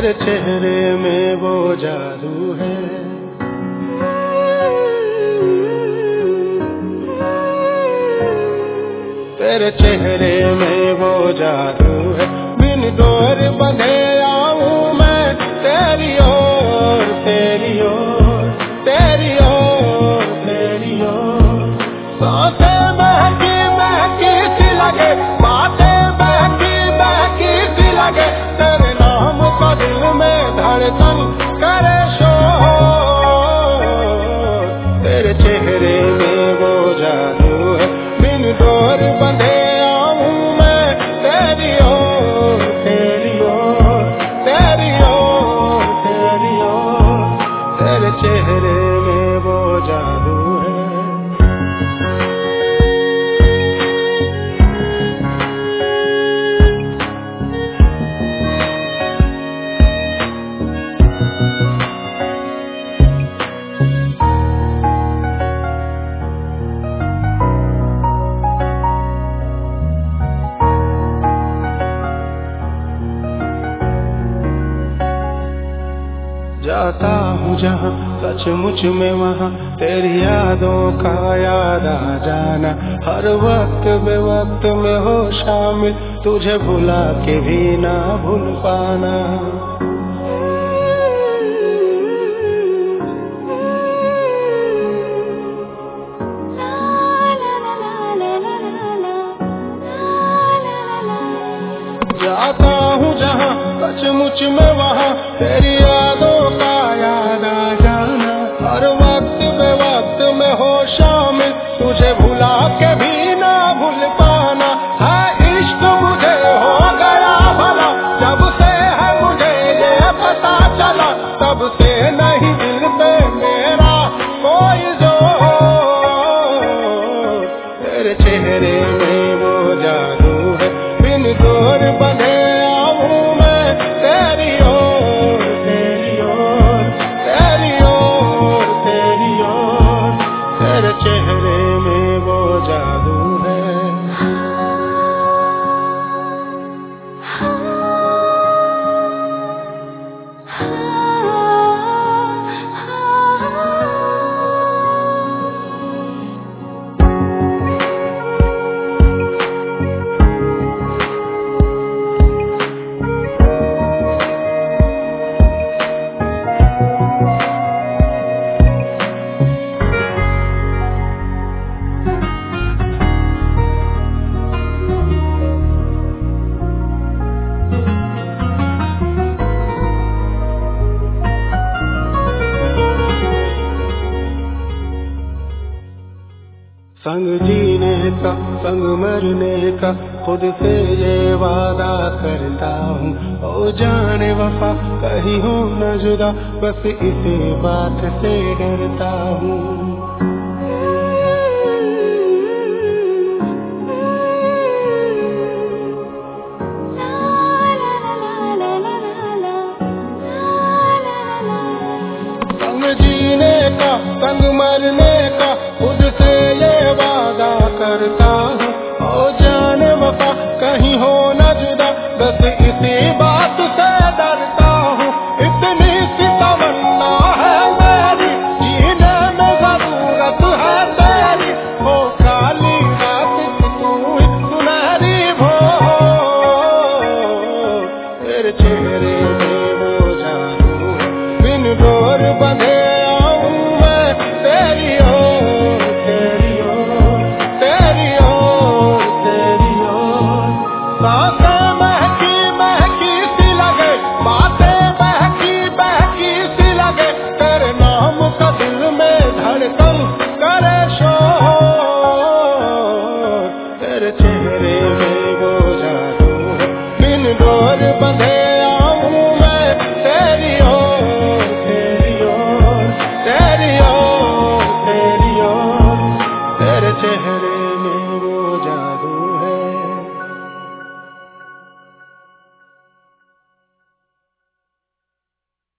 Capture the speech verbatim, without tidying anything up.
तेरे चेहरे में वो जादू है। तेरे चेहरे में वो जादू है। बिन डोर बंधे आऊं मैं तेरी ओर, तेरी ओर, तेरी ओर, तेरी ओर। सांसें महकी महकी सी लगे, बातें महकी महकी सी लगे। तेरे नाम का दिल में धड़कन करे शोर। तेरे चेहरे में वो जादू है। बिन डोर बंधे आऊं मैं तेरी ओर, तेरी ओर, तेरी ओर, तेरी ओर। तेरे चेहरे में वो जादू है। जाता हूँ जहाँ सचमुच में वहाँ तेरी यादों का याद आ जाना। हर वक्त बेवक्त में हो शामिल, तुझे भुला के भी ना भूल पाना। जाता हूँ जहाँ सचमुच में वहाँ तेरी यादों का याद आ जाना। हर वक्त बेवक्त में हो शामिल, तुझे भुला के भी ना भूल पाना। है इश्क मुझे हो गया भला, जब से है मुझे ये पता चला। तब से नहीं दिल पे मेरा कोई जोर। तेरे चेहरे में वो जादू है। बिन डोर बंधे आऊं मैं तेरी ओर, तेरी ओर, तेरी ओर, तेरी ओर। तेरे चेहरे में वो जादू है। संग जीने का, संग मरने का खुद से ये वादा करता हूँ। ओ जाने वफा कहीं हो न जुदा, बस इसी बात से डरता हूँ। संग जीने का, संग मरने का खुद से ये वादा करता हूँ। ओ जाने वफा कहीं हो न जुदा, बस इसी बात से डरता हूँ। इतनी सी तमन्ना है मेरी, जीने में जरूरत है तेरी। हो काली रात की तू सुनहरी भोर। तेरे चेहरे में वो जादू है। बिन डोर बंधे आऊं मैं तेरी ओर, तेरी ओर, तेरी ओर, तेरी ओर। सांसें महकी महकी सी लगे, बातें महकी महकी सी लगे। तेरे नाम का दिल में धड़कन करे शोर। तेरे चेहरे में वो जादू है। बिन डोर बंधे